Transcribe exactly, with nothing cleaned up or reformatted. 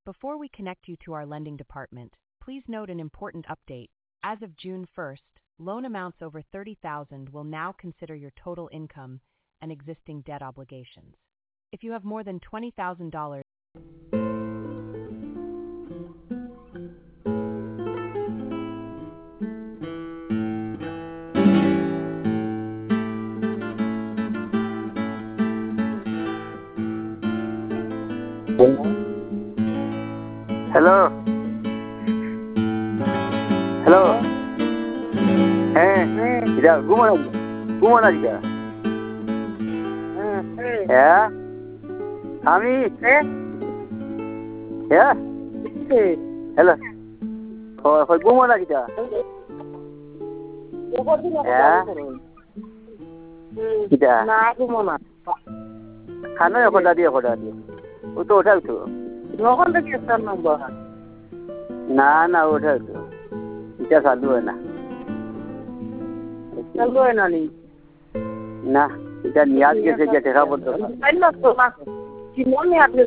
Before we connect you to our lending department, please note an important update. As of June first, loan amounts over thirty thousand dollars will now consider your total income and existing debt obligations. If you have more than twenty thousand dollars, Hello. Hello. Hey. Ida, gumana? Gumana Ida? Yeah. Ami. Yeah. Hello. Oh, kau gumana Ida? Yeah. Ida. Nah, gumana? Kana aku tadi aku tadi. Utu udah tu. Nohon lagi asal nombor. Na na udah tu. Ida satu na. Satu na ni. Na. Ida niat ke saja terhadap tu. Saya nak tu nak. Cuma niat